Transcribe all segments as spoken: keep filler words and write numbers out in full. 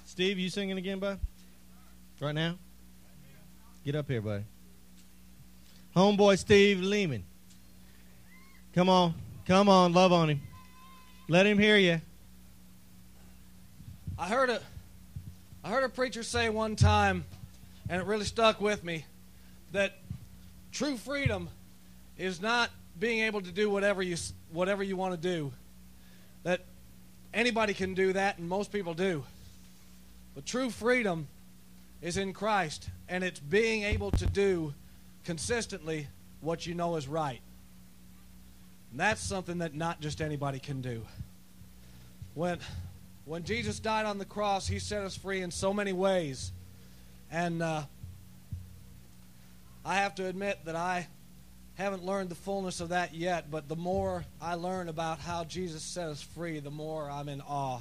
Steve, you singing again, bud? Right now? Get up here, buddy. Homeboy Steve Lehman. Come on. Come on. Love on him. Let him hear you. I heard a, I heard a preacher say one time, and it really stuck with me, that true freedom is not being able to do whatever you whatever you want to do. That anybody can do that, and most people do. But true freedom is in Christ, and it's being able to do consistently what you know is right. And that's something that not just anybody can do. When, when Jesus died on the cross, he set us free in so many ways. And uh, I have to admit that I haven't learned the fullness of that yet, but the more I learn about how Jesus set us free, the more I'm in awe.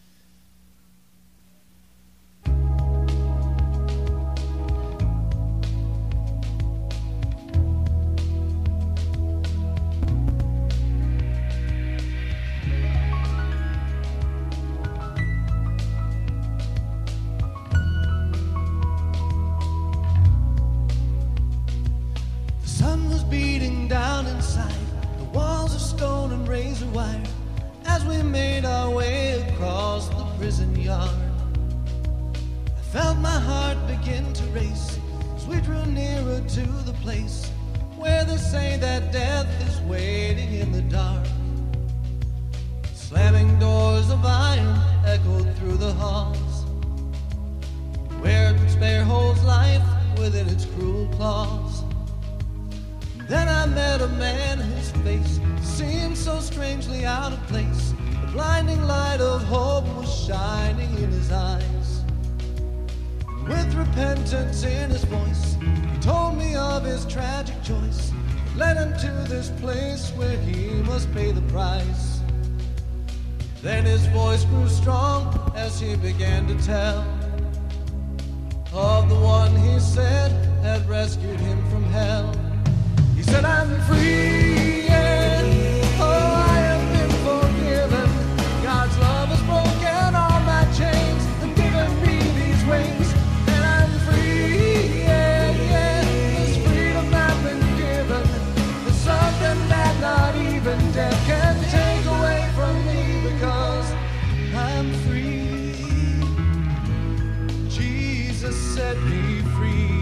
As we made our way across the prison yard, I felt my heart begin to race as we drew nearer to the place where they say that death is waiting in the dark. Slamming doors of iron echoed through the halls, where despair holds life within its cruel claws. Then I met a man whose face seemed so strangely out of place. The blinding light of hope was shining in his eyes. And with repentance in his voice, he told me of his tragic choice that led him to this place where he must pay the price. Then his voice grew strong as he began to tell of the one he said had rescued him from hell. He said, I'm free, yeah. Oh, I have been forgiven. God's love has broken all my chains and given me these wings. And I'm free, yeah, yeah. This freedom I've been given is something that not even death can take away from me, because I'm free. Jesus set me free.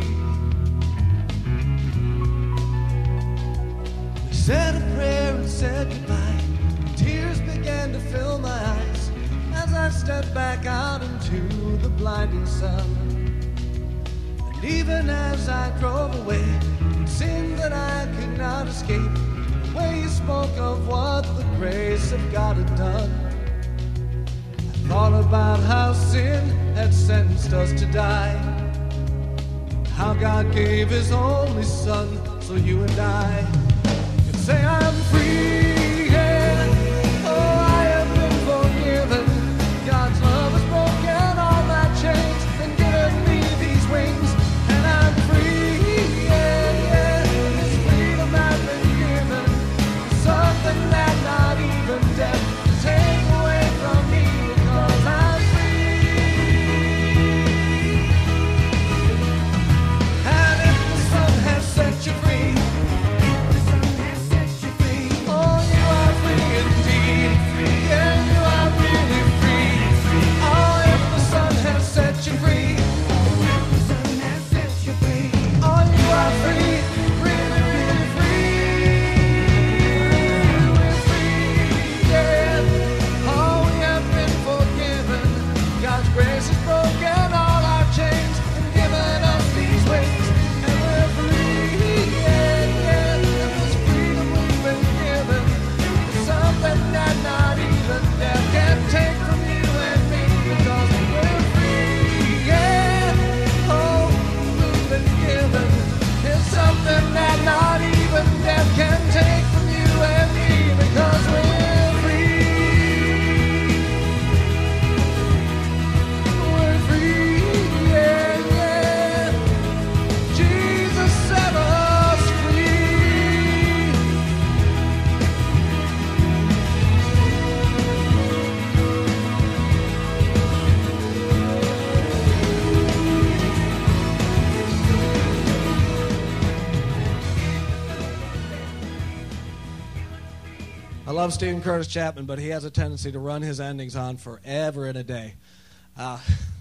Said a prayer and said goodbye. Tears began to fill my eyes as I stepped back out into the blinding sun. And even as I drove away, it seemed that I could not escape the way he spoke of what the grace of God had done. I thought about how sin had sentenced us to die, how God gave his only son so you and I say I'm free, yeah. Oh, I have been forgiven. God's love has broken all my chains and given me these wings. And I'm free, yeah, yeah. This freedom I've been given is something that not even death can take away from me, because I'm free. And if the sun has set you free, oh I love Stephen Curtis Chapman, but he has a tendency to run his endings on forever and a day. Uh,